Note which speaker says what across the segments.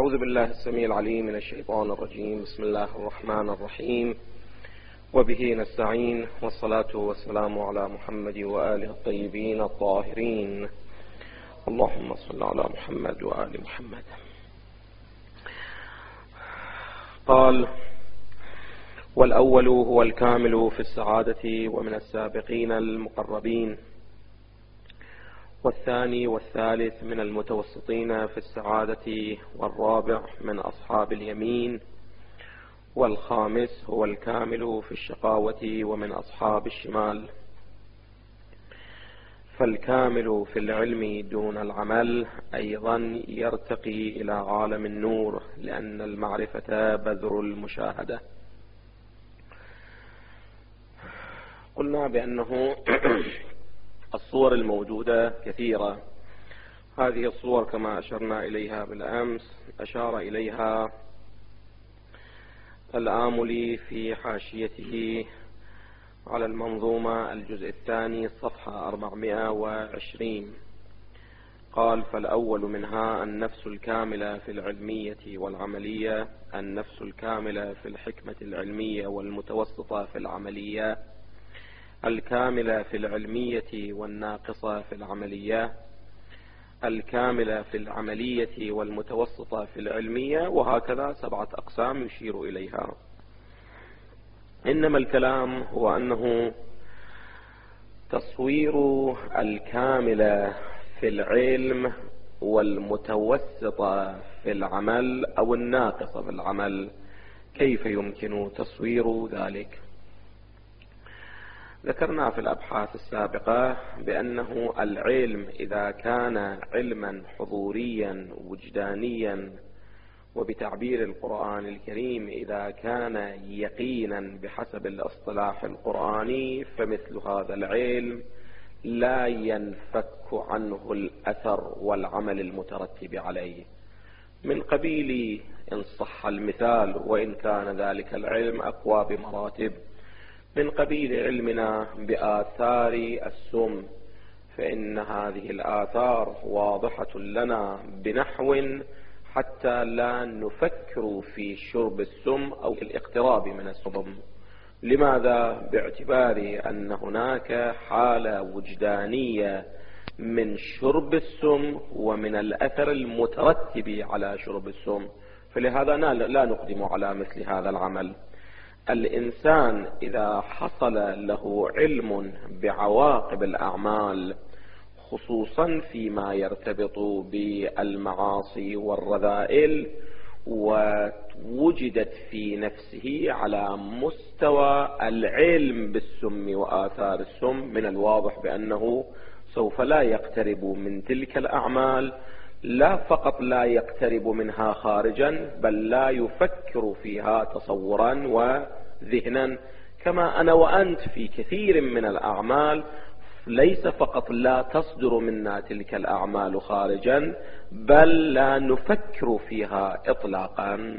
Speaker 1: أعوذ بالله السميع العليم من الشيطان الرجيم. بسم الله الرحمن الرحيم، وبه نستعين، والصلاة والسلام على محمد وآله الطيبين الطاهرين. اللهم صل على محمد وآل محمد. قال: والأول هو الكامل في السعادة ومن السابقين المقربين، والثاني والثالث من المتوسطين في السعادة، والرابع من أصحاب اليمين، والخامس هو الكامل في الشقاوة ومن أصحاب الشمال. فالكامل في العلم دون العمل أيضا يرتقي إلى عالم النور، لأن المعرفة بذر المشاهدة. قلنا بأنه الصور الموجودة كثيرة. هذه الصور كما أشرنا إليها بالأمس أشار إليها الآملي في حاشيته على المنظومة الجزء الثاني صفحة 420. قال: فالأول منها النفس الكاملة في العلمية والعملية، النفس الكاملة في الحكمة العلمية والمتوسطة في العملية، الكاملة في العلمية والناقصة في العملية، الكاملة في العملية والمتوسطة في العلمية، وهكذا 7 أقسام يشير إليها. إنما الكلام هو أنه تصوير الكاملة في العلم والمتوسطة في العمل أو الناقصة في العمل، كيف يمكن تصوير ذلك؟ ذكرنا في الأبحاث السابقة بأنه العلم إذا كان علما حضوريا وجدانيا، وبتعبير القرآن الكريم إذا كان يقينا بحسب الاصطلاح القرآني، فمثل هذا العلم لا ينفك عنه الأثر والعمل المترتب عليه، من قبيل إن صح المثال وإن كان ذلك العلم أقوى بمراتب، من قبيل علمنا بآثار السم، فإن هذه الآثار واضحة لنا بنحو حتى لا نفكر في شرب السم أو الاقتراب من السم. لماذا؟ باعتبار أن هناك حالة وجدانية من شرب السم ومن الأثر المترتب على شرب السم، فلهذا لا نقدم على مثل هذا العمل. الإنسان إذا حصل له علم بعواقب الأعمال، خصوصا فيما يرتبط بالمعاصي والرذائل، ووجدت في نفسه على مستوى العلم بالسم وآثار السم، من الواضح بأنه سوف لا يقترب من تلك الأعمال، لا فقط لا يقترب منها خارجا، بل لا يفكر فيها تصورا وذهنا، كما أنا وأنت في كثير من الأعمال ليس فقط لا تصدر منا تلك الأعمال خارجا، بل لا نفكر فيها إطلاقا.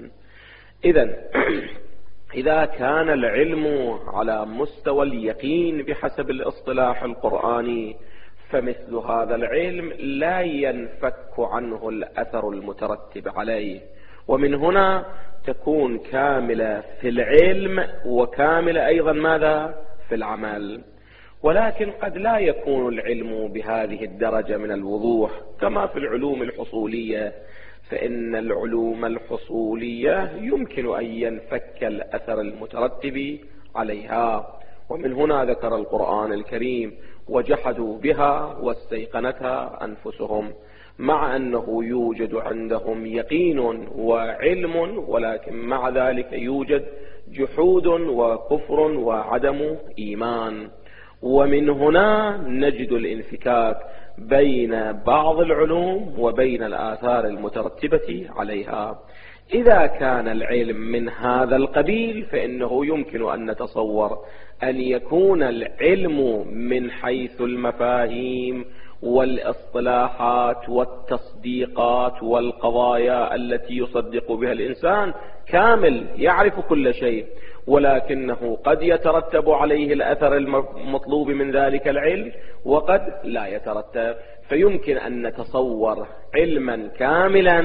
Speaker 1: إذا كان العلم على مستوى اليقين بحسب الاصطلاح القرآني، فمثل هذا العلم لا ينفك عنه الأثر المترتب عليه، ومن هنا تكون كاملة في العلم وكاملة أيضا ماذا؟ في العمل. ولكن قد لا يكون العلم بهذه الدرجة من الوضوح كما في العلوم الحصولية، فإن العلوم الحصولية يمكن أن ينفك الأثر المترتب عليها، ومن هنا ذكر القرآن الكريم: وجحدوا بها واستيقنتها أنفسهم، مع أنه يوجد عندهم يقين وعلم، ولكن مع ذلك يوجد جحود وكفر وعدم إيمان. ومن هنا نجد الانفكاك بين بعض العلوم وبين الآثار المترتبة عليها. إذا كان العلم من هذا القبيل، فإنه يمكن أن نتصور أن يكون العلم من حيث المفاهيم والاصطلاحات والتصديقات والقضايا التي يصدق بها الإنسان كامل، يعرف كل شيء، ولكنه قد يترتب عليه الأثر المطلوب من ذلك العلم وقد لا يترتب. فيمكن أن نتصور علما كاملا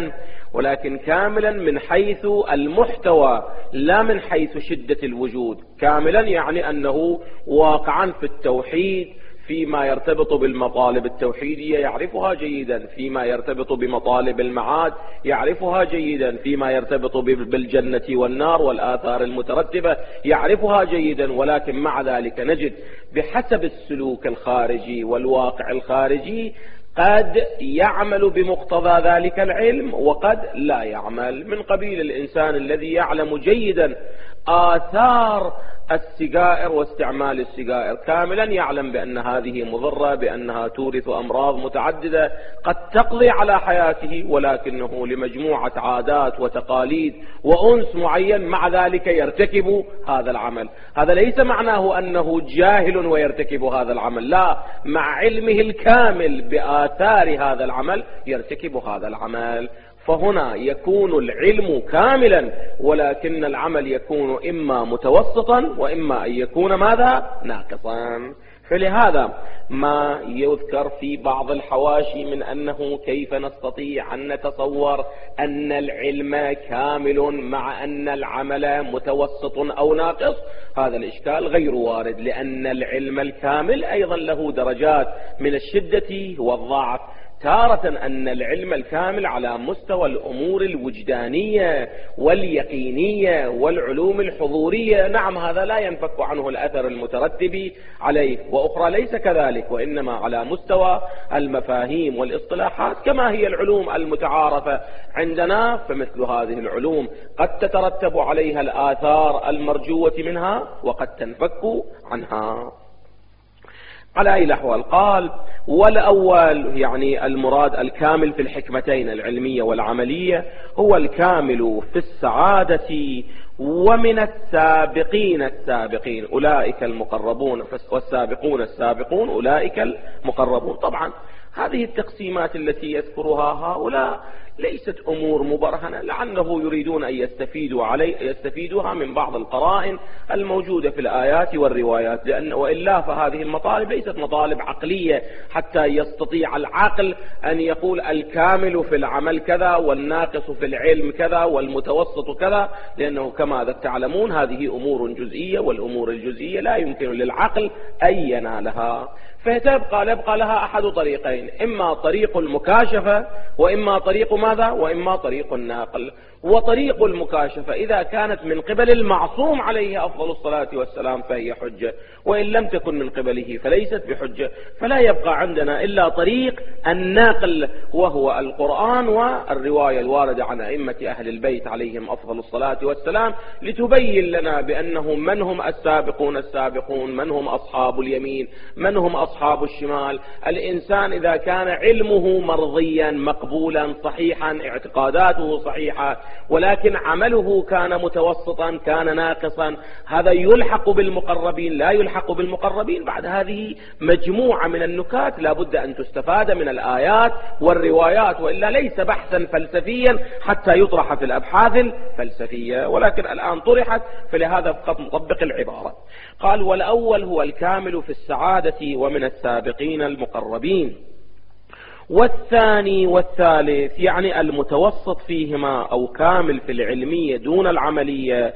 Speaker 1: ولكن كاملا من حيث المحتوى لا من حيث شدة الوجود. كاملا يعني أنه واقعا في التوحيد فيما يرتبط بالمطالب التوحيدية يعرفها جيدا، فيما يرتبط بمطالب المعاد يعرفها جيدا، فيما يرتبط بالجنة والنار والآثار المترتبة يعرفها جيدا. ولكن مع ذلك نجد بحسب السلوك الخارجي والواقع الخارجي قد يعمل بمقتضى ذلك العلم وقد لا يعمل. من قبيل الإنسان الذي يعلم جيدا آثار السجائر واستعمال السجائر، كاملا يعلم بأن هذه مضرة، بأنها تورث أمراض متعددة قد تقضي على حياته، ولكنه لمجموعة عادات وتقاليد وأنس معين مع ذلك يرتكب هذا العمل. هذا ليس معناه أنه جاهل ويرتكب هذا العمل، لا، مع علمه الكامل بآثار هذا العمل يرتكب هذا العمل. فهنا يكون العلم كاملا، ولكن العمل يكون إما متوسطا وإما أن يكون ماذا؟ ناقصا. فلهذا ما يذكر في بعض الحواشي من أنه كيف نستطيع أن نتصور أن العلم كامل مع أن العمل متوسط أو ناقص، هذا الإشكال غير وارد، لأن العلم الكامل أيضا له درجات من الشدة والضعف. تارة أن العلم الكامل على مستوى الأمور الوجدانية واليقينية والعلوم الحضورية، نعم هذا لا ينفك عنه الأثر المترتب عليه، وأخرى ليس كذلك، وإنما على مستوى المفاهيم والاصطلاحات كما هي العلوم المتعارفة عندنا، فمثل هذه العلوم قد تترتب عليها الآثار المرجوة منها وقد تنفك عنها. على أي الأحوال قال والأول يعني المراد الكامل في الحكمتين العلمية والعملية هو الكامل في السعادة ومن السابقين السابقين أولئك المقربون، والسابقون السابقون أولئك المقربون. طبعا هذه التقسيمات التي يذكرها هؤلاء ليست أمور مبرهنة، لعله يريدون أن يستفيدوها من بعض القرائن الموجودة في الآيات والروايات، وإلا فهذه المطالب ليست مطالب عقلية حتى يستطيع العقل أن يقول الكامل في العمل كذا والناقص في العلم كذا والمتوسط كذا، لأنه كما تعلمون هذه أمور جزئية، والأمور الجزئية لا يمكن للعقل أن ينالها. فيبقى لها أحد طريقين، إما طريق المكاشفة وإما طريق ماذا؟ وإما طريق الناقل. وطريق المكاشفة إذا كانت من قبل المعصوم عليه أفضل الصلاة والسلام فهي حجة، وإن لم تكن من قبله فليست بحجة. فلا يبقى عندنا إلا طريق الناقل وهو القرآن والرواية الواردة عن أئمة أهل البيت عليهم أفضل الصلاة والسلام، لتبين لنا بأنهم من هم السابقون السابقون، من هم أصحاب اليمين، من هم أصحاب الشمال. الإنسان إذا كان علمه مرضيا مقبولا صحيحا، اعتقاداته صحيحة، ولكن عمله كان متوسطا كان ناقصا، هذا يلحق بالمقربين لا يلحق بالمقربين. بعد هذه مجموعة من النكات لابد أن تستفاد من الآيات والروايات، وإلا ليس بحثا فلسفيا حتى يطرح في الأبحاث الفلسفية، ولكن الآن طرحت، فلهذا فقط نطبق العبارة. قال والأول هو الكامل في السعادة ومن السابقين المقربين، والثاني والثالث يعني المتوسط فيهما أو كامل في العلمية دون العملية،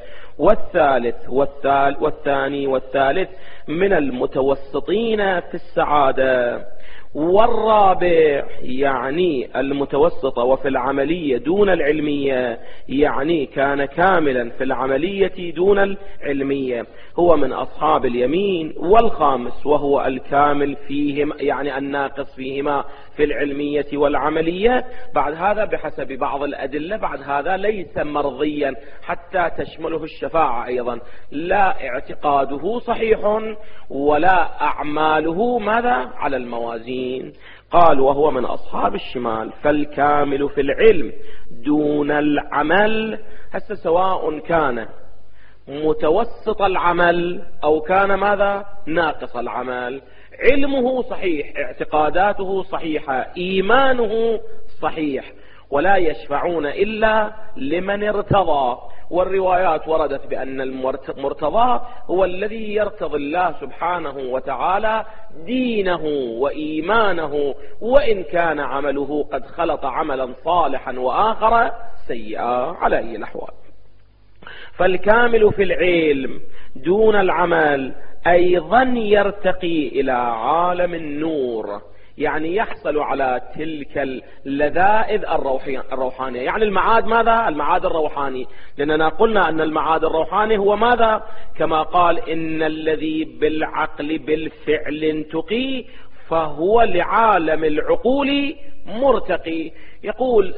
Speaker 1: والثاني والثالث من المتوسطين في السعادة، والرابع يعني المتوسط وفي العملية دون العلمية، يعني كان كاملا في العملية دون العلمية، هو من أصحاب اليمين. والخامس وهو الكامل فيهم يعني الناقص فيهما في العلمية والعملية. بعد هذا بحسب بعض الأدلة بعد هذا ليس مرضيا حتى تشمله الشفاعة أيضا، لا اعتقاده صحيح ولا أعماله ماذا على الموازين. قال وهو من أصحاب الشمال، فالكامل في العلم دون العمل، هسه سواء كان متوسط العمل أو كان ماذا ناقص العمل، علمه صحيح، اعتقاداته صحيحة، إيمانه صحيح، ولا يشفعون إلا لمن ارتضى، والروايات وردت بأن المرتضى هو الذي يرتضي الله سبحانه وتعالى دينه وإيمانه، وإن كان عمله قد خلط عملا صالحا وآخر سيئا على أي الأحوال. فالكامل في العلم دون العمل أيضا يرتقي إلى عالم النور، يعني يحصل على تلك اللذائذ الروحانية. يعني المعاد ماذا؟ المعاد الروحاني، لأننا قلنا أن المعاد الروحاني هو ماذا؟ كما قال إن الذي بالعقل بالفعل انتقي فهو لعالم العقول مرتقي. يقول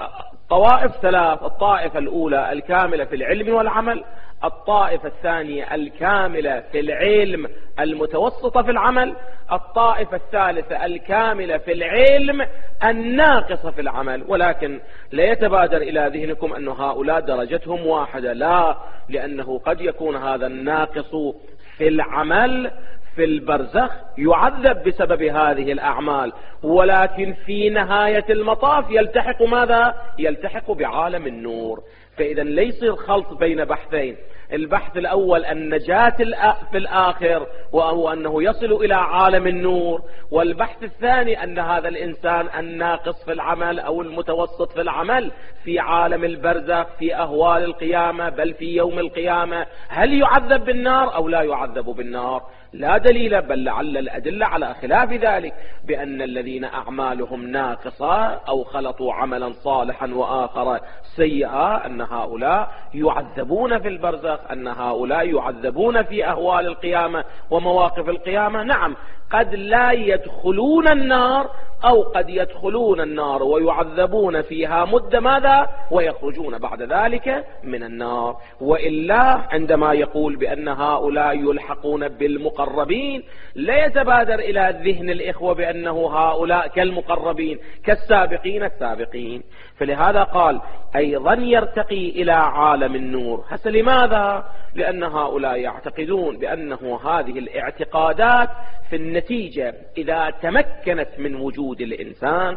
Speaker 1: طوائف ثلاث: الطائفة الأولى الكاملة في العلم والعمل، الطائفة الثانية الكاملة في العلم المتوسطة في العمل، الطائفة الثالثة الكاملة في العلم الناقصة في العمل. ولكن لا يتبادر إلى ذهنكم أن هؤلاء درجتهم واحدة، لا، لأنه قد يكون هذا الناقص في العمل في البرزخ يعذب بسبب هذه الأعمال، ولكن في نهاية المطاف يلتحق ماذا؟ يلتحق بعالم النور. فإذا ليس الخلط بين بحثين: البحث الأول النجاة في الآخر وهو أنه يصل إلى عالم النور، والبحث الثاني أن هذا الإنسان الناقص في العمل أو المتوسط في العمل في عالم البرزخ في أهوال القيامة، بل في يوم القيامة، هل يعذب بالنار أو لا يعذب بالنار؟ لا دليل، بل لعل الأدلة على خلاف ذلك، بأن الذين أعمالهم ناقصة أو خلطوا عملا صالحا وآخر سيئا أن هؤلاء يعذبون في البرزخ، أن هؤلاء يعذبون في أهوال القيامة ومواقف القيامة. نعم، قد لا يدخلون النار أو قد يدخلون النار ويعذبون فيها مدة ماذا؟ ويخرجون بعد ذلك من النار. وإلا عندما يقول بأن هؤلاء يلحقون بالمقربين لا يتبادر إلى ذهن الإخوة بأنه هؤلاء كالمقربين كالسابقين السابقين. فلهذا قال أيضا يرتقي إلى عالم النور. هسه لماذا؟ لأن هؤلاء يعتقدون بأنه هذه الاعتقادات في النتيجة إذا تمكنت من وجود الإنسان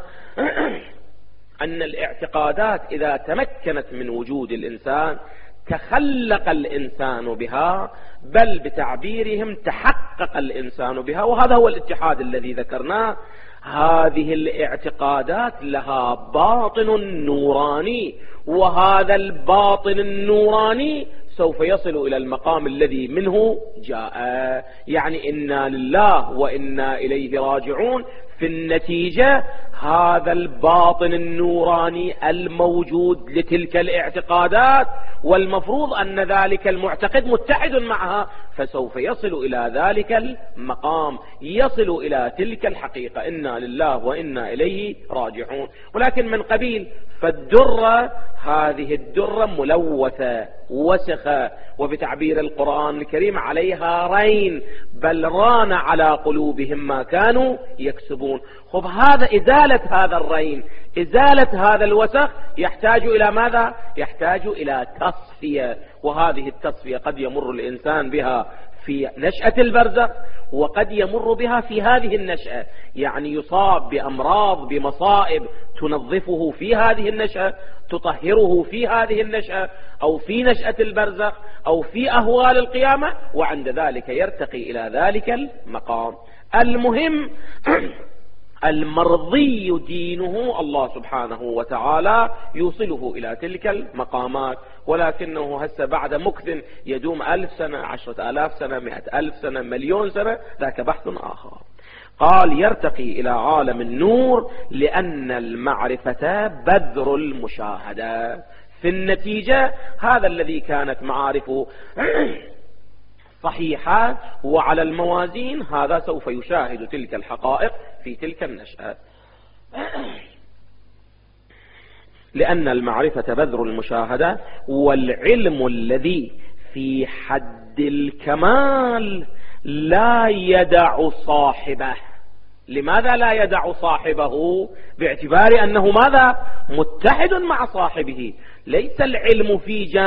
Speaker 1: أن الاعتقادات إذا تمكنت من وجود الإنسان تخلق الإنسان بها، بل بتعبيرهم تحقق الإنسان بها. وهذا هو الاتحاد الذي ذكرناه. هذه الاعتقادات لها باطن نوراني، وهذا الباطن النوراني سوف يصل إلى المقام الذي منه جاء، يعني إنا لله وإنا إليه راجعون. في النتيجة هذا الباطن النوراني الموجود لتلك الاعتقادات، والمفروض أن ذلك المعتقد متحد معها، فسوف يصل إلى ذلك المقام، يصل إلى تلك الحقيقة: إنا لله وإنا إليه راجعون. ولكن من قبيل فالدرة، هذه الدرة ملوثة وسخة، وبتعبير القرآن الكريم عليها رين، بل ران على قلوبهم ما كانوا يكسبون. خب هذا إزالة هذا الرين، إزالة هذا الوسخ يحتاج إلى ماذا؟ يحتاج إلى تصفية، وهذه التصفية قد يمر الإنسان بها في نشأة البرزخ، وقد يمر بها في هذه النشأة، يعني يصاب بأمراض بمصائب تنظفه في هذه النشأة، تطهره في هذه النشأة، أو في نشأة البرزخ، أو في أهوال القيامة، وعند ذلك يرتقي إلى ذلك المقام. المهم المرضي دينه الله سبحانه وتعالى يوصله إلى تلك المقامات. ولكنه هسه بعد مكث يدوم 1000 سنة 10,000 سنة 100,000 سنة مليون سنة، ذاك بحث آخر. قال يرتقي إلى عالم النور لأن المعرفة بذر المشاهدة. في النتيجة هذا الذي كانت معارفه صحيحة وعلى الموازين، هذا سوف يشاهد تلك الحقائق في تلك النشأة. لأن المعرفة بذر المشاهدة، والعلم الذي في حد الكمال لا يدع صاحبه. لماذا لا يدع صاحبه؟ باعتبار أنه ماذا؟ متحد مع صاحبه. ليس العلم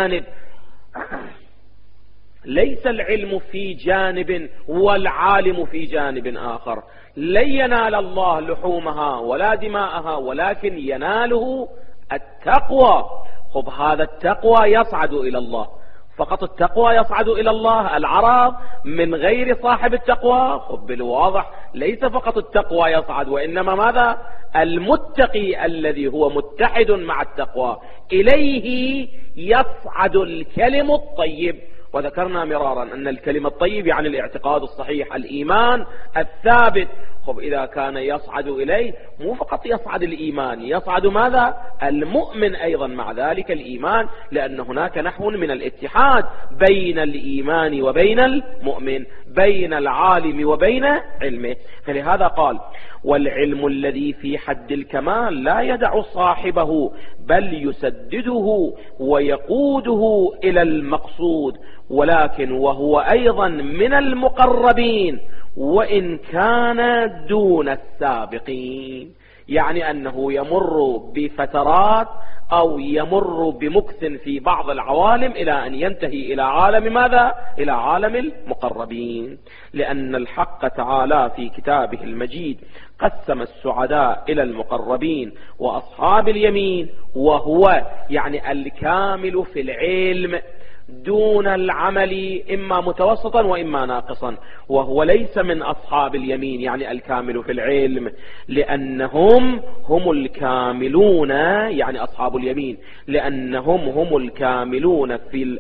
Speaker 1: في جانب والعالم في جانب آخر. لن ينال الله لحومها ولا دماءها، ولكن يناله التقوى خب هذا التقوى يصعد إلى الله، فقط التقوى يصعد إلى الله. العرض من غير صاحب التقوى خب بالواضح ليس فقط التقوى يصعد، وإنما ماذا؟ المتقي الذي هو متحد مع التقوى إليه يصعد الكلم الطيب. وذكرنا مرارا أن الكلمة الطيب يعني الاعتقاد الصحيح، الإيمان الثابت. خب إذا كان يصعد إليه مو فقط يصعد الإيمان، يصعد ماذا؟ المؤمن أيضا مع ذلك الإيمان، لأن هناك نحو من الاتحاد بين الإيمان وبين المؤمن، بين العالم وبين علمه. فلهذا قال: والعلم الذي في حد الكمال لا يدع صاحبه بل يسدده ويقوده إلى المقصود، ولكن وهو أيضا من المقربين وإن كان دون السابقين. يعني أنه يمر بفترات أو يمر بمكث في بعض العوالم إلى أن ينتهي إلى عالم ماذا؟ إلى عالم المقربين. لأن الحق تعالى في كتابه المجيد قسم السعداء إلى المقربين وأصحاب اليمين، وهو يعني الكامل في العلم دون العمل، إما متوسطا وإما ناقصا، وهو ليس من أصحاب اليمين يعني الكامل في العلم، لأنهم هم الكاملون، يعني أصحاب اليمين لأنهم هم الكاملون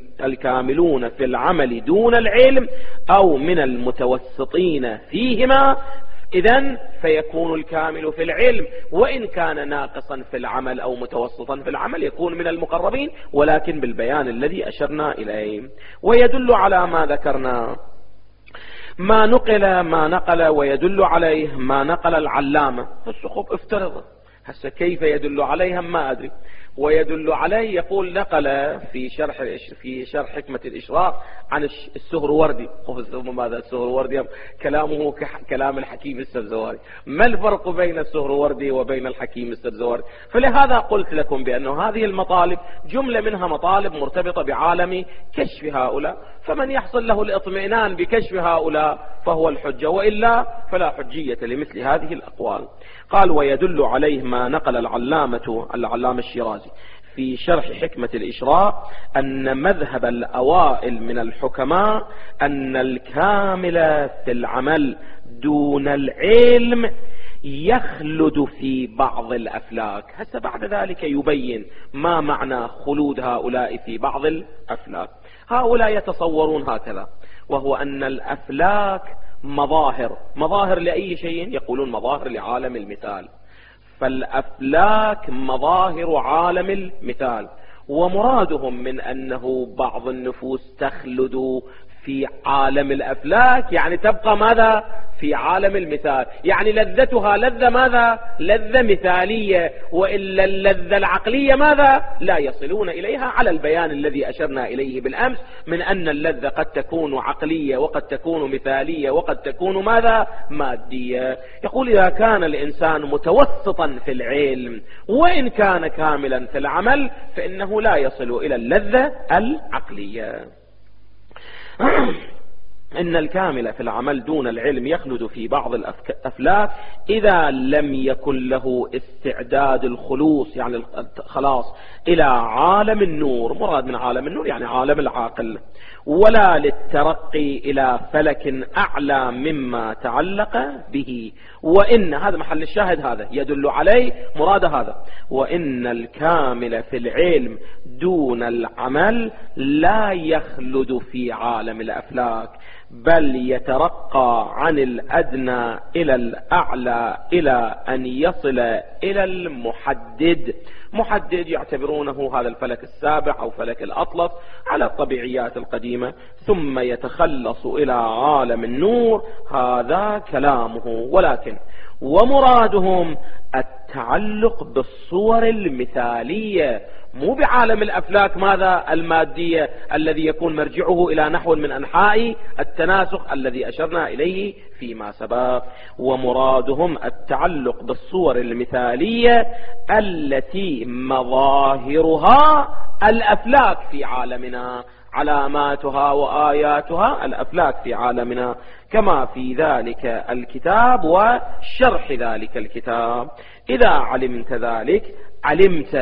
Speaker 1: في العمل دون العلم، أو من المتوسطين فيهما. إذن فيكون الكامل في العلم وإن كان ناقصا في العمل أو متوسطا في العمل يكون من المقربين، ولكن بالبيان الذي أشرنا إليه. ويدل على ما ذكرنا ما نقل ويدل عليه ما نقل العلامة. خب افترض هسه كيف يدل عليها ما أدري. ويدل عليه يقول نقل في شرح حكمة الإشراق عن السهروردي. ماذا السهروردي؟ كلامه كلام الحكيم السبزواري. ما الفرق بين السهروردي وبين الحكيم السبزواري؟ فلهذا قلت لكم بأن هذه المطالب جملة منها مطالب مرتبطة بعالم كشف هؤلاء، فمن يحصل له الاطمئنان بكشف هؤلاء فهو الحجة، وإلا فلا حجية لمثل هذه الأقوال. قال: ويدل عليه ما نقل العلامة الشيرازي في شرح حكمة الإشراق أن مذهب الأوائل من الحكماء أن الكامل في العمل دون العلم يخلد في بعض الأفلاك. هسه بعد ذلك يبين ما معنى خلود هؤلاء في بعض الأفلاك. هؤلاء يتصورون هكذا، وهو أن الأفلاك مظاهر لأي شيء؟ يقولون مظاهر لعالم المثال. فالأفلاك مظاهر عالم المثال، ومرادهم من أنه بعض النفوس تخلد في عالم الأفلاك يعني تبقى ماذا؟ في عالم المثال، يعني لذتها لذة ماذا؟ لذة مثالية، وإلا اللذة العقلية ماذا؟ لا يصلون إليها، على البيان الذي أشرنا إليه بالأمس من أن اللذة قد تكون عقلية وقد تكون مثالية وقد تكون ماذا؟ مادية. يقول: إذا كان الإنسان متوسطا في العلم وإن كان كاملا في العمل فإنه لا يصل إلى اللذة العقلية. إن الكامل في العمل دون العلم يخلد في بعض الأفلاك إذا لم يكن له استعداد الخلوص، يعني خلاص إلى عالم النور. مراد من عالم النور يعني عالم العاقل، ولا للترقي إلى فلك أعلى مما تعلق به. وإن هذا محل الشاهد، هذا يدل عليه مراد هذا. وإن الكامل في العلم دون العمل لا يخلد في عالم الأفلاك، بل يترقى عن الأدنى إلى الأعلى إلى أن يصل إلى المحدد. محدد يعتبرونه هذا الفلك السابع أو فلك الأطلس على الطبيعيات القديمة، ثم يتخلص إلى عالم النور. هذا كلامه. ولكن ومرادهم التعلق بالصور المثالية، مو بعالم الأفلاك ماذا؟ المادية الذي يكون مرجعه إلى نحو من أنحاء التناسخ الذي أشرنا إليه فيما سبق. ومرادهم التعلق بالصور المثالية التي مظاهرها الأفلاك في عالمنا، علاماتها وآياتها الأفلاك في عالمنا، كما في ذلك الكتاب وشرح ذلك الكتاب. إذا علمت ذلك علمت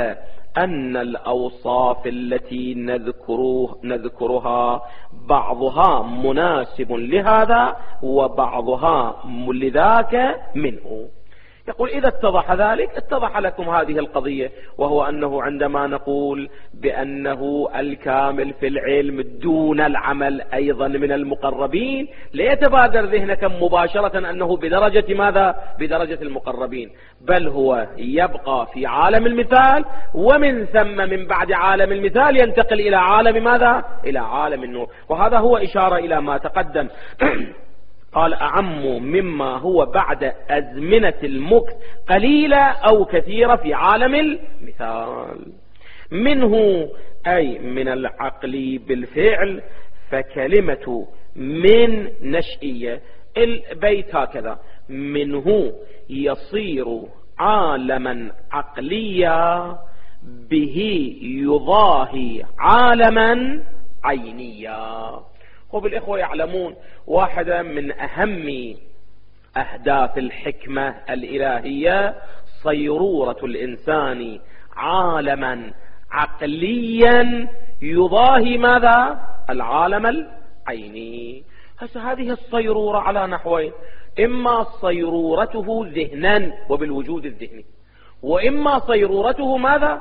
Speaker 1: أن الأوصاف التي نذكرها بعضها مناسب لهذا وبعضها لذاك منه. يقول إذا اتضح ذلك اتضح لكم هذه القضية، وهو أنه عندما نقول بأنه الكامل في العلم دون العمل أيضا من المقربين، ليتبادر ذهنكم مباشرة أنه بدرجة ماذا؟ بدرجة المقربين، بل هو يبقى في عالم المثال، ومن ثم من بعد عالم المثال ينتقل إلى عالم ماذا؟ إلى عالم النور. وهذا هو إشارة إلى ما تقدم. قال أعم مما هو بعد أزمنة المكث قليلة أو كثيرة في عالم المثال، منه أي من العقل بالفعل، فكلمة من نشئية. البيت هكذا: منه يصير عالما عقليا به يضاهي عالما عينيا. وبالإخوة يعلمون واحدة من أهم أهداف الحكمة الإلهية صيرورة الإنسان عالما عقليا يضاهي ماذا؟ العالم العيني. هذه الصيرورة على نحوين: إما صيرورته ذهنا وبالوجود الذهني، وإما صيرورته ماذا؟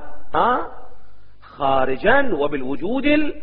Speaker 1: خارجا وبالوجود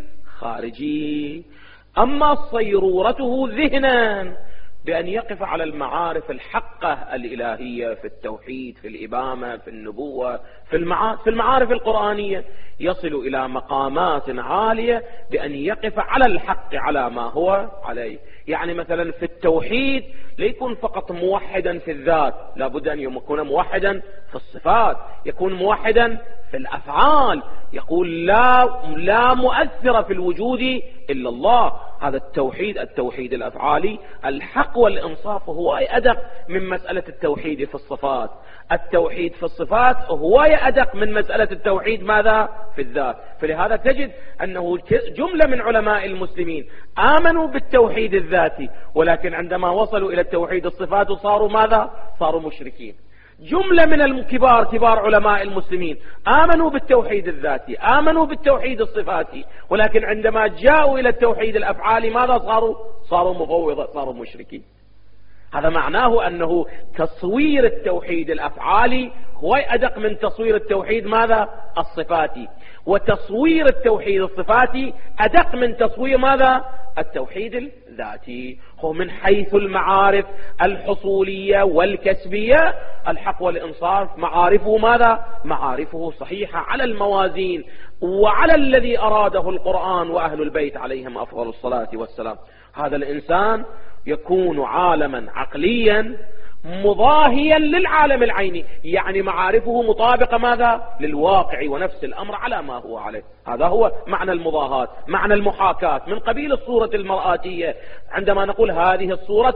Speaker 1: الخارجي. أما صيرورته ذهنا بأن يقف على المعارف الحقة الإلهية في التوحيد، في الإمامة، في النبوة، في المعارف القرآنية، يصل إلى مقامات عالية بأن يقف على الحق على ما هو عليه. يعني مثلا في التوحيد ليكون فقط موحدا في الذات، لابد أن يكون موحدا في الصفات، يكون موحدا في الأفعال، يقول لا مؤثر في الوجود إلا الله. هذا التوحيد الأفعالي الحق والإنصاف هو أدق من مسألة التوحيد في الصفات. التوحيد في الصفات هو أدق من مسألة التوحيد ماذا؟ في الذات. فلهذا تجد أنه جملة من علماء المسلمين آمنوا بالتوحيد الذاتي، ولكن عندما وصلوا إلى التوحيد الصفات صاروا ماذا؟ صاروا مشركين. جملة من كبار علماء المسلمين آمنوا بالتوحيد الذاتي، آمنوا بالتوحيد الصفاتي، ولكن عندما جاءوا إلى التوحيد الأفعالي ماذا صاروا مفوضة، صاروا مشركين. هذا معناه أنه تصوير التوحيد الأفعالي هو أدق من تصوير التوحيد ماذا؟ الصفاتي، وتصوير التوحيد الصفاتي أدق من تصوير ماذا؟ التوحيد الذاتي. هو من حيث المعارف الحصولية والكسبية الحق والإنصاف معارفه ماذا؟ معارفه صحيحة على الموازين وعلى الذي أراده القرآن وأهل البيت عليهم أفضل الصلاة والسلام. هذا الإنسان يكون عالما عقليا مضاهيا للعالم العيني، يعني معارفه مطابقة ماذا؟ للواقع ونفس الأمر على ما هو عليه. هذا هو معنى المضاهاة، معنى المحاكاة، من قبيل الصورة المرآتية. عندما نقول هذه الصورة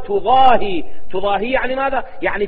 Speaker 1: تضاهي يعني ماذا؟ يعني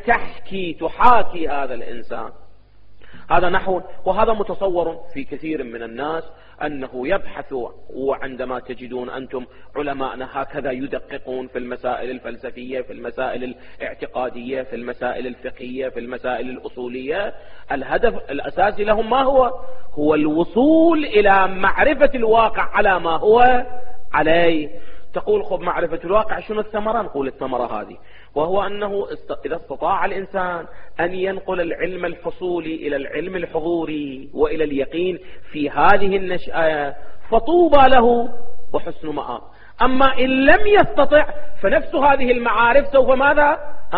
Speaker 1: تحاكي هذا الإنسان. هذا نحو، وهذا متصور في كثير من الناس أنه يبحث. وعندما تجدون أنتم علماءنا هكذا يدققون في المسائل الفلسفية، في المسائل الاعتقادية، في المسائل الفقهية، في المسائل الأصولية، الهدف الأساسي لهم ما هو الوصول إلى معرفة الواقع على ما هو عليه. تقول خب معرفة الواقع شنو الثمرة؟ نقول الثمرة هذه، وهو أنه إذا استطاع الإنسان أن ينقل العلم الحصولي إلى العلم الحضوري وإلى اليقين في هذه النشأة فطوبى له وحسن مآب. أما إن لم يستطع فنفس هذه المعارف سوف ماذا؟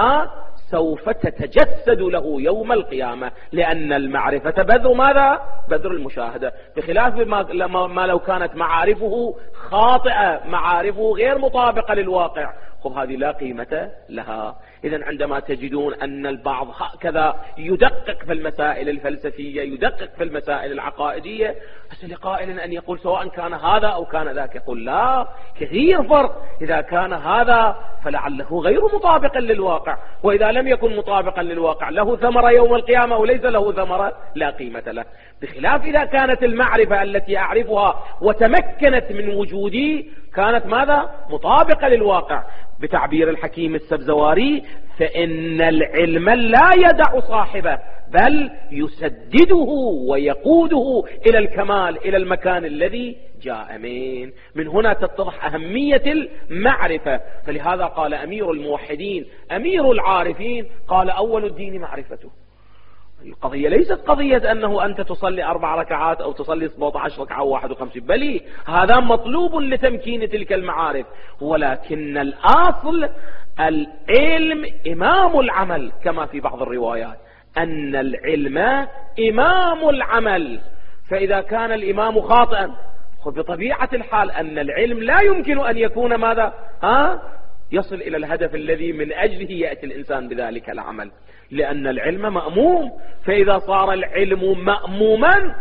Speaker 1: سوف تتجسد له يوم القيامة، لأن المعرفة بذر ماذا؟ بذر المشاهدة، بخلاف ما لو كانت معارفه خاطئة، معارفه غير مطابقة للواقع، خب هذه لا قيمة لها. إذن عندما تجدون أن البعض هكذا يدقق في المسائل الفلسفية، يدقق في المسائل العقائدية، لقائل أن يقول سواء كان هذا أو كان ذاك، يقول لا، كثير فرق. إذا كان هذا فلعله غير مطابق للواقع، وإذا لم يكن مطابقا للواقع له ثمرة يوم القيامة وليس له ثمرة لا قيمة له. بخلاف إذا كانت المعرفة التي أعرفها وتمكنت من وجودي كانت ماذا؟ مطابقة للواقع. بتعبير الحكيم السبزواري: فإن العلم لا يدع صاحبه بل يسدده ويقوده إلى الكمال، إلى المكان الذي جاء من هنا تتضح أهمية المعرفة. فلهذا قال أمير الموحدين أمير العارفين، قال: أول الدين معرفته. القضية ليست قضية أنه أنت تصلي 4 ركعات أو تصلي 17 ركعة أو 51، بل هذا مطلوب لتمكين تلك المعارف، ولكن الأصل العلم إمام العمل، كما في بعض الروايات أن العلم إمام العمل. فإذا كان الإمام خاطئا، بطبيعة الحال أن العلم لا يمكن أن يكون ماذا؟ يصل إلى الهدف الذي من أجله يأتي الإنسان بذلك العمل، لأن العلم مأموم. فإذا صار العلم مأموما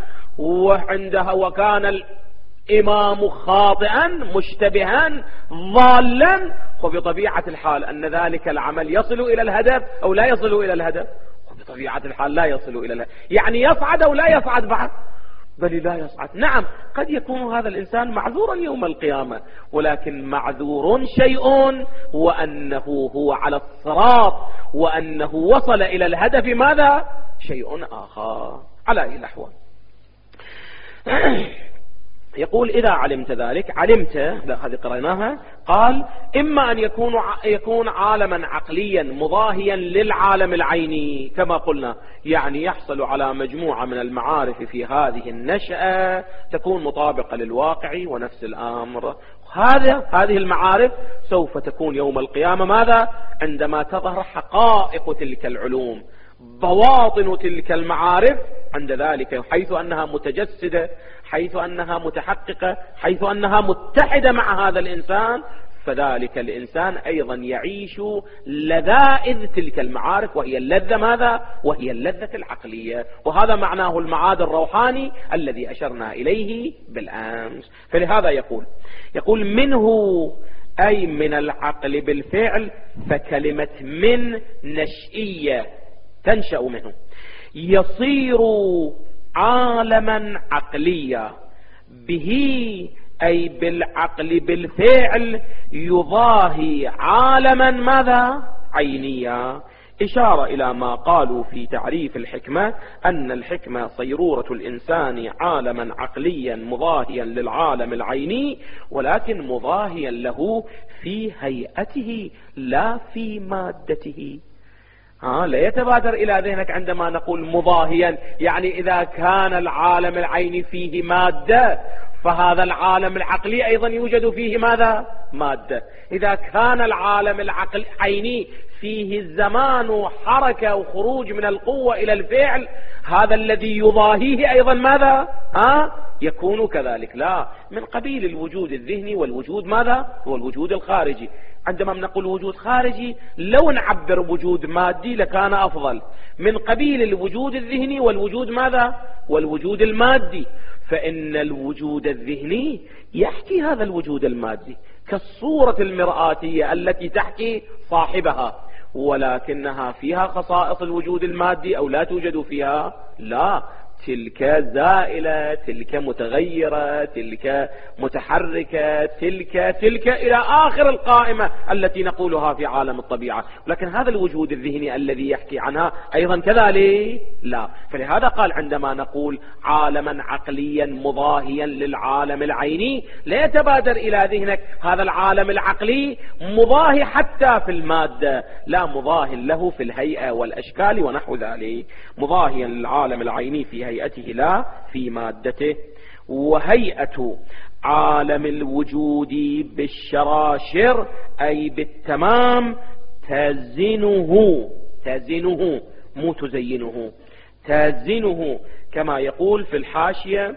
Speaker 1: وكان الإمام خاطئا مشتبها ضالا، وبطبيعة الحال أن ذلك العمل يصل إلى الهدف أو لا يصل إلى الهدف؟ وبطبيعة الحال لا يصل إلى الهدف، يعني يصعد أو لا يصعد بعد؟ بل لا يصعد. نعم، قد يكون هذا الإنسان معذورا يوم القيامة، ولكن معذور شيء، وأنه هو على الصراط وأنه وصل إلى الهدف ماذا؟ شيء آخر. على أي الأحوال يقول: إذا علمت ذلك، علمت، هذه قرأناها، قال: إما أن يكون عالما عقليا مضاهيا للعالم العيني كما قلنا، يعني يحصل على مجموعة من المعارف في هذه النشأة تكون مطابقة للواقع ونفس الأمر. هذه المعارف سوف تكون يوم القيامة ماذا؟ عندما تظهر حقائق تلك العلوم، بواطن تلك المعارف، عند ذلك حيث أنها متجسدة، حيث أنها متحققة، حيث أنها متحدة مع هذا الإنسان، فذلك الإنسان أيضا يعيش لذائذ تلك المعارف، وهي اللذة ماذا؟ وهي اللذة العقلية. وهذا معناه المعاد الروحاني الذي أشرنا إليه بالأمس. فلهذا يقول منه، أي من العقل بالفعل، فكلمة من نشئية تنشأ منه، يصير عالما عقليا، به أي بالعقل بالفعل يضاهي عالما ماذا؟ عينيا. إشارة إلى ما قالوا في تعريف الحكمة، أن الحكمة صيرورة الإنسان عالما عقليا مضاهيا للعالم العيني، ولكن مضاهيا له في هيئته لا في مادته. لا يتبادر إلى ذهنك عندما نقول مضاهيا، يعني إذا كان العالم العيني فيه مادة، فهذا العالم العقلي أيضا يوجد فيه ماذا؟ مادة. إذا كان العالم العيني فيه الزمان وحركة وخروج من القوة إلى الفعل، هذا الذي يضاهيه أيضا ماذا؟ يكون كذلك. لا، من قبيل الوجود الذهني والوجود ماذا؟ هو الوجود الخارجي. عندما نقول وجود خارجي لو نعبر وجود مادي لكان أفضل، من قبيل الوجود الذهني والوجود ماذا؟ والوجود المادي. فإن الوجود الذهني يحكي هذا الوجود المادي كالصورة المرآتية التي تحكي صاحبها، ولكنها فيها خصائص الوجود المادي أو لا توجد فيها؟ لا، تلك زائلة، تلك متغيرة، تلك متحركة، تلك إلى آخر القائمة التي نقولها في عالم الطبيعة. لكن هذا الوجود الذهني الذي يحكي عنها أيضا كذلك؟ لا. فلهذا قال عندما نقول عالما عقليا مضاهيا للعالم العيني، لا يتبادر إلى ذهنك هذا العالم العقلي مضاهي حتى في المادة، لا، مضاهي له في الهيئة والأشكال ونحو ذلك، مضاهيا للعالم العيني في هيئته لا في مادته. وهيئة عالم الوجود بالشراشر أي بالتمام تزنه مو تزينه، تزنه، كما يقول في الحاشية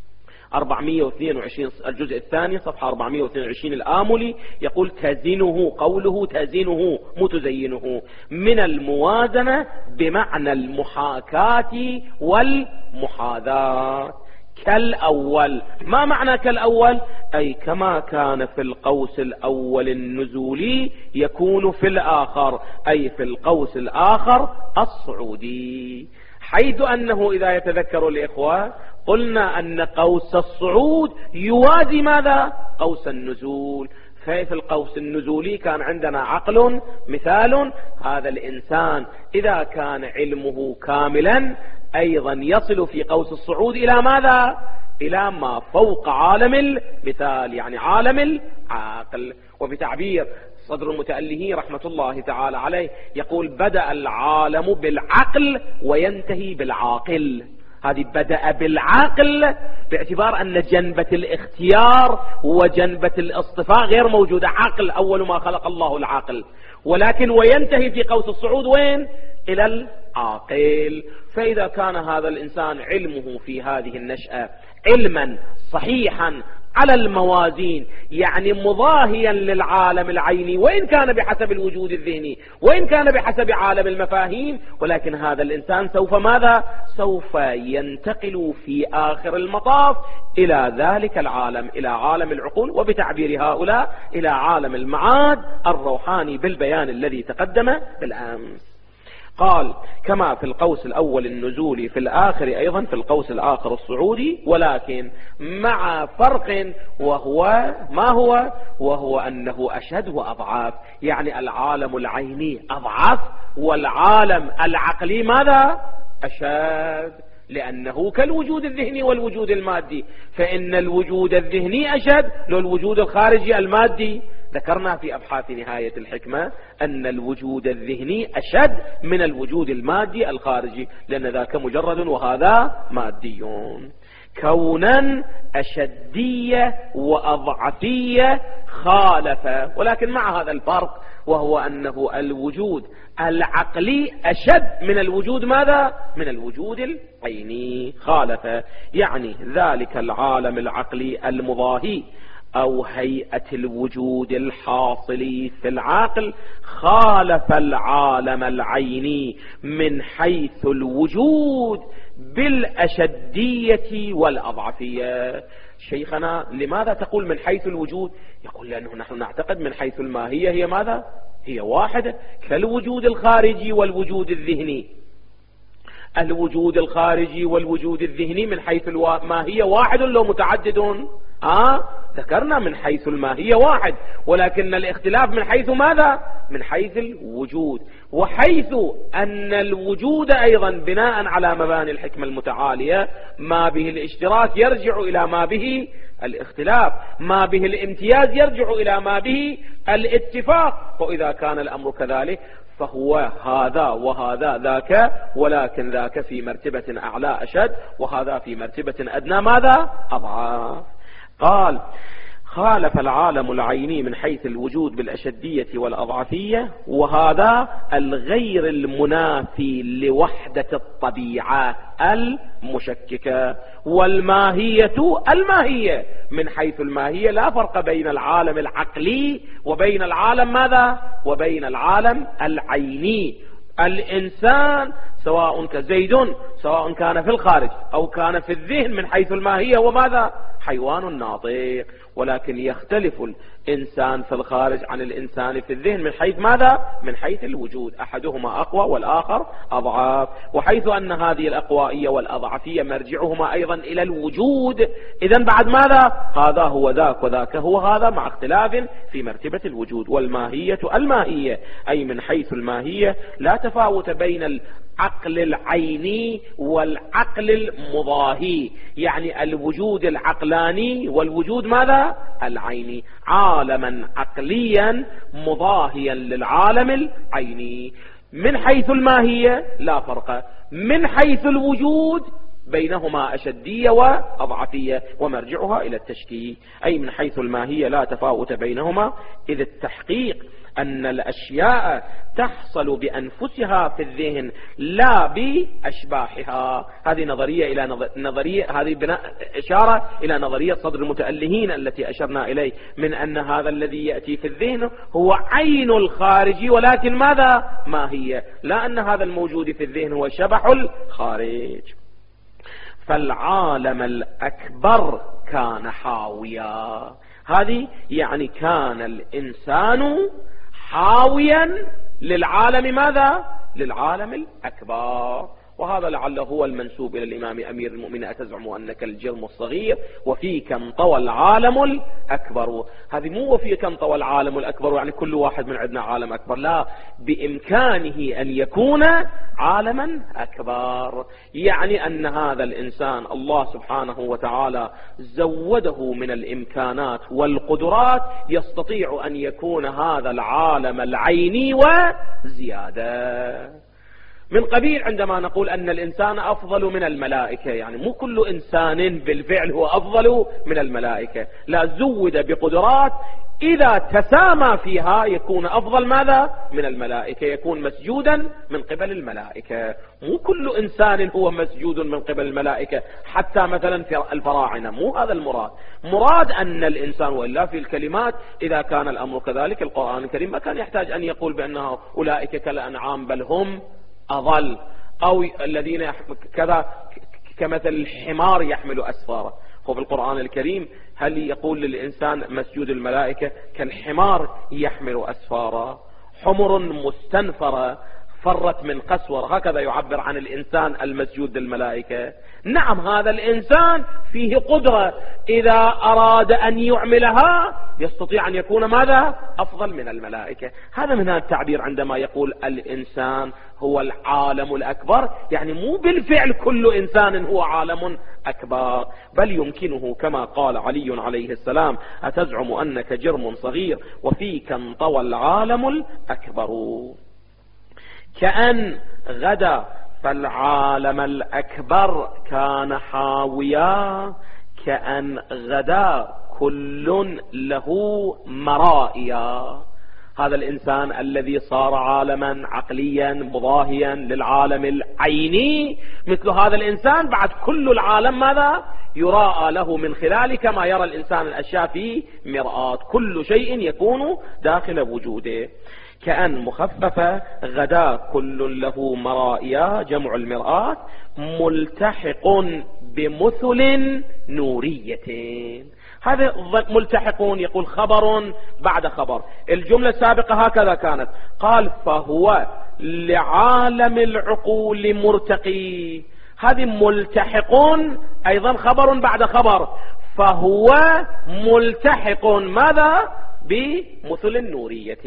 Speaker 1: 422 الجزء الثاني صفحة 422 الآملي، يقول تزنه، قوله تزنه مو تزينه، من الموازنة بمعنى المحاكاة والمحاذاة كالأول. ما معنى كالأول؟ أي كما كان في القوس الأول النزولي يكون في الآخر، أي في القوس الآخر الصعودي، حيث أنه إذا يتذكر الإخوة قلنا أن قوس الصعود يوازي ماذا؟ قوس النزول. في القوس النزولي كان عندنا عقل مثال، هذا الإنسان إذا كان علمه كاملا أيضا يصل في قوس الصعود إلى ماذا؟ إلى ما فوق عالم المثال، يعني عالم العقل. وبتعبير صدر المتألهي رحمة الله تعالى عليه يقول: بدأ العالم بالعقل وينتهي بالعاقل. هذه بدأ بالعقل باعتبار أن جنبة الاختيار وجنبة الاصطفاء غير موجودة، عقل أول ما خلق الله العقل، ولكن وينتهي في قوس الصعود وين؟ إلى العاقل. فإذا كان هذا الإنسان علمه في هذه النشأة علما صحيحا على الموازين، يعني مضاهيا للعالم العيني، وإن كان بحسب الوجود الذهني وإن كان بحسب عالم المفاهيم، ولكن هذا الإنسان سوف ماذا؟ سوف ينتقل في آخر المطاف إلى ذلك العالم، إلى عالم العقول، وبتعبير هؤلاء إلى عالم المعاد الروحاني بالبيان الذي تقدم بالأمس. قال: كما في القوس الأول النزولي في الآخر أيضا في القوس الآخر الصعودي، ولكن مع فرق، وهو ما هو؟ وهو أنه أشد وأضعاف. يعني العالم العيني أضعف والعالم العقلي ماذا؟ أشد، لأنه كالوجود الذهني والوجود المادي، فإن الوجود الذهني أشد لو الوجود الخارجي المادي. ذكرنا في أبحاث نهاية الحكمة أن الوجود الذهني أشد من الوجود المادي الخارجي، لأن ذاك مجرد وهذا ماديون. كونا أشدية وأضعفية خالف، ولكن مع هذا الفرق، وهو أنه الوجود العقلي أشد من الوجود ماذا؟ من الوجود العيني. خالف يعني ذلك العالم العقلي المضاهي أو هيئة الوجود الحاصل في العقل خالف العالم العيني من حيث الوجود بالأشدية والأضعفية. شيخنا لماذا تقول من حيث الوجود؟ يقول لأنه نحن نعتقد من حيث الماهية هي ماذا؟ هي واحدة، كالوجود الخارجي والوجود الذهني. الوجود الخارجي والوجود الذهني من حيث الماهية واحد لو متعدد؟ ذكرنا من حيث الماهية واحد، ولكن الاختلاف من حيث ماذا؟ من حيث الوجود. وحيث أن الوجود أيضا بناء على مباني الحكمة المتعالية ما به الاشتراك يرجع إلى ما به الاختلاف، ما به الامتياز يرجع إلى ما به الاتفاق. وإذا كان الأمر كذلك فهو هذا وهذا ذاك، ولكن ذاك في مرتبة أعلى أشد، وهذا في مرتبة أدنى ماذا؟ أضعاف. قال: خالف العالم العيني من حيث الوجود بالأشدية والأضعفية، وهذا الغير المنافي لوحدة الطبيعة المشككة. والماهية الماهية من حيث الماهية لا فرق بين العالم العقلي وبين العالم ماذا؟ وبين العالم العيني. الإنسان سواء كزيد سواء كان في الخارج أو كان في الذهن من حيث الماهية وماذا؟ حيوان ناطق، ولكن يختلف الإنسان في الخارج عن الإنسان في الذهن من حيث ماذا؟ من حيث الوجود، أحدهما أقوى والآخر أضعف. وحيث أن هذه الأقوائية والأضعفية مرجعهما أيضا إلى الوجود، إذن بعد ماذا؟ هذا هو ذاك وذاك هو هذا، مع اختلاف في مرتبة الوجود. والماهية الماهية أي من حيث الماهية لا تفاوت بين العقل العيني والعقل المضاهي، يعني الوجود العقلاني والوجود ماذا؟ العيني، عالما عقليا مضاهيا للعالم العيني. من حيث الماهية لا فرق، من حيث الوجود بينهما أشدية وأضعفية، ومرجعها إلى التشكيك. أي من حيث الماهية لا تفاوت بينهما، إذ التحقيق أن الأشياء تحصل بأنفسها في الذهن لا بأشباحها. هذه نظرية إلى نظرية، هذه بناء إشارة إلى نظرية صدر المتألهين التي أشرنا إليه، من أن هذا الذي يأتي في الذهن هو عين الخارج، ولكن ماذا؟ ماهية، لا أن هذا الموجود في الذهن هو شبح الخارج. فالعالم الأكبر كان حاويا، هذه يعني كان الإنسان حاويا للعالم ماذا؟ للعالم الأكبر. وهذا لعله هو المنسوب إلى الإمام أمير المؤمنين: أتزعم أنك الجرم الصغير وفيك انطوى العالم الأكبر. هذه مو وفيك انطوى العالم الأكبر يعني كل واحد من عندنا عالم أكبر، لا، بإمكانه أن يكون عالما أكبر. يعني أن هذا الإنسان الله سبحانه وتعالى زوده من الإمكانات والقدرات، يستطيع أن يكون هذا العالم العيني وزيادة. من قبيل عندما نقول أن الإنسان أفضل من الملائكة، يعني مو كل إنسان بالفعل هو أفضل من الملائكة، لا، زود بقدرات إذا تسامى فيها يكون أفضل ماذا؟ من الملائكة، يكون مسجودا من قبل الملائكة. مو كل إنسان هو مسجود من قبل الملائكة، حتى مثلا في الفراعنة، مو هذا المراد. مراد أن الإنسان، وإلا في الكلمات إذا كان الأمر كذلك القرآن الكريم ما كان يحتاج أن يقول بأنه أولئك كالأنعام بل هم أضل، أو الذين كذا كمثل الحمار يحمل أسفاره. هو في القرآن الكريم هل يقول للإنسان مسجود الملائكة كالحمار يحمل أسفاره؟ حمر مستنفرة فرت من قسورة، هكذا يعبر عن الإنسان المسجود للملائكة. نعم، هذا الإنسان فيه قدرة إذا أراد أن يعملها يستطيع أن يكون ماذا؟ أفضل من الملائكة. هذا من هذا التعبير عندما يقول الإنسان هو العالم الأكبر، يعني مو بالفعل كل إنسان هو عالم أكبر، بل يمكنه كما قال علي عليه السلام: أتزعم أنك جرم صغير وفيك انطوى العالم الأكبر. كأن غدا فالعالم الأكبر كان حاويا، كأن غدا كل له مرائيا. هذا الإنسان الذي صار عالما عقليا مضاهيا للعالم العيني، مثل هذا الإنسان بعد كل العالم ماذا؟ يراءى له من خلال كما يرى الإنسان الأشياء في مرآة، كل شيء يكون داخل وجوده. كأن مخففة، غدا كل له مرائيا، جمع المرآة، ملتحق بمثل نورية. هذا ملتحقون يقول خبر بعد خبر. الجملة السابقة هكذا كانت، قال فهو لعالم العقول مرتقي. هذه ملتحقون أيضا خبر بعد خبر، فهو ملتحق ماذا؟ بمثل نورية.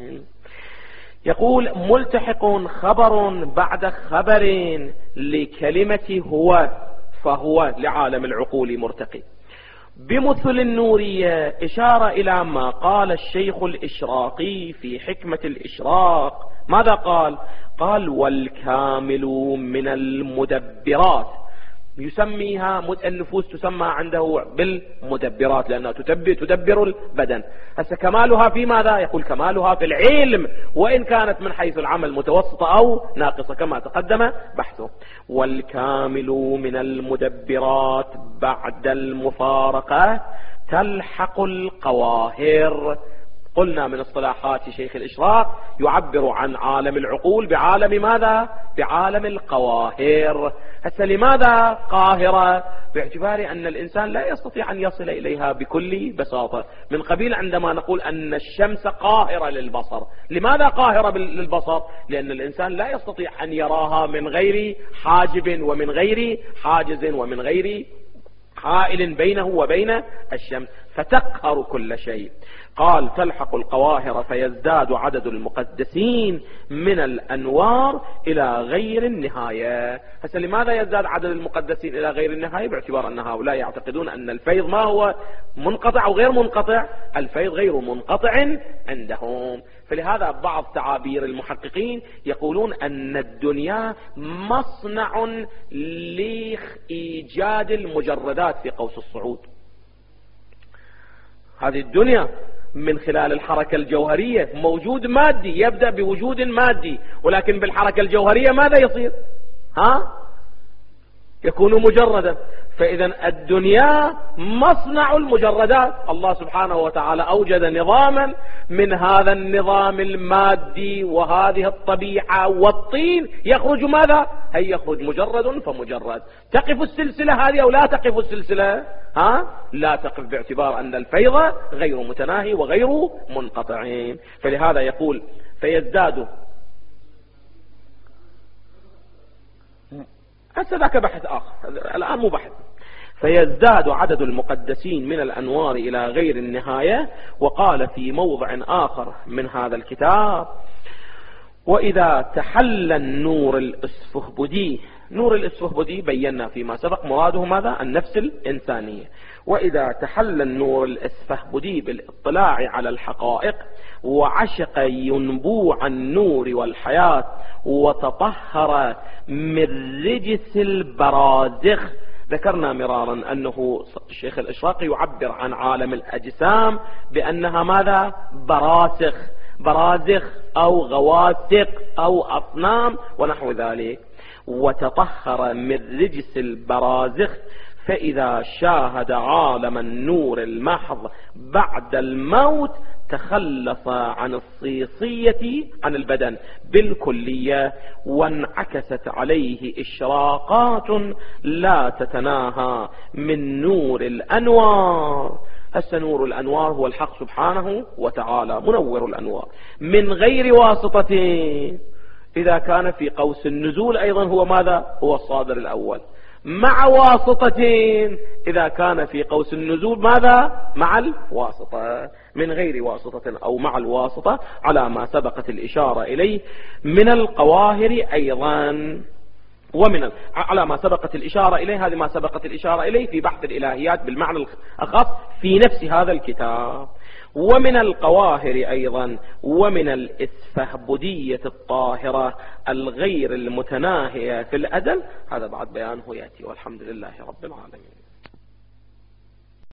Speaker 1: يقول ملتحق خبر بعد خبر لكلمة هو، فهو لعالم العقول مرتقي بمثل النورية، إشارة إلى ما قال الشيخ الإشراقي في حكمة الإشراق. ماذا قال؟ قال والكامل من المدبرات، يسميها النفوس تسمى عنده بالمدبرات لأنها تدبر البدن. هسه كمالها في ماذا؟ يقول كمالها في العلم، وإن كانت من حيث العمل متوسطة أو ناقصة كما تقدم بحثه. والكامل من المدبرات بعد المفارقة تلحق القواهر. قلنا من اصطلاحات شيخ الإشراق يعبر عن عالم العقول بعالم ماذا؟ بعالم القواهر. هسه لماذا قاهرة؟ باعتبار أن الإنسان لا يستطيع أن يصل إليها بكل بساطة. من قبيل عندما نقول أن الشمس قاهرة للبصر، لماذا قاهرة للبصر؟ لأن الإنسان لا يستطيع أن يراها من غير حاجب ومن غير حاجز ومن غير حائل بينه وبين الشمس، فتقهر كل شيء. قال تلحق القواهر فيزداد عدد المقدسين من الأنوار إلى غير النهاية. هسه لماذا يزداد عدد المقدسين إلى غير النهاية؟ باعتبار أن هؤلاء يعتقدون أن الفيض ما هو منقطع أو غير منقطع، الفيض غير منقطع عندهم. فلهذا بعض تعابير المحققين يقولون أن الدنيا مصنع لإيجاد المجردات في قوس الصعود. هذه الدنيا من خلال الحركة الجوهرية موجود مادي، يبدأ بوجود مادي، ولكن بالحركة الجوهرية ماذا يصير؟ يكون مجردا. فإذا الدنيا مصنع المجردات. الله سبحانه وتعالى أوجد نظاما، من هذا النظام المادي وهذه الطبيعة والطين يخرج ماذا؟ هي يخرج مجرد فمجرد. تقف السلسلة هذه أو لا تقف السلسلة؟ لا تقف، باعتبار أن الفيض غير متناهي وغير منقطعين. فلهذا يقول فيزداد هسه ذاك بحث آخر، الآن مو بحث. فيزداد عدد المقدسين من الأنوار إلى غير النهاية. وقال في موضع آخر من هذا الكتاب: وإذا تحل النور الإسفهبدي، نور الإسفهبدي بينا فيما سبق مراده ماذا؟ النفس الإنسانية. وإذا تحل النور الإسفهبدي بالاطلاع على الحقائق وعشق ينبوع النور والحياة وتطهر من رجس البرازخ. ذكرنا مرارا أنه الشيخ الإشراقي يعبر عن عالم الأجسام بأنها ماذا؟ برازخ أو غواسق أو أصنام ونحو ذلك. وتطهر من رجس البرازخ، فإذا شاهد عالم النور المحض بعد الموت تخلص عن الصيصية عن البدن بالكلية، وانعكست عليه إشراقات لا تتناهى من نور الأنوار. هسه نور الأنوار هو الحق سبحانه وتعالى منور الأنوار من غير واسطة. إذا كان في قوس النزول أيضا هو ماذا؟ هو الصادر الأول، مع واسطة. إذا كان في قوس النزول ماذا؟ مع الواسطة. من غير واسطة أو مع الواسطة على ما سبقت الإشارة إليه من القواهر أيضا. على ما سبقت الإشارة إليه، هذه ما سبقت الإشارة إليه في بحث الإلهيات بالمعنى الخاص في نفس هذا الكتاب. ومن القواهر أيضا ومن الإسفهبدية الطاهرة الغير المتناهية في الأدل. هذا بعد بيانه يأتي، والحمد لله رب العالمين.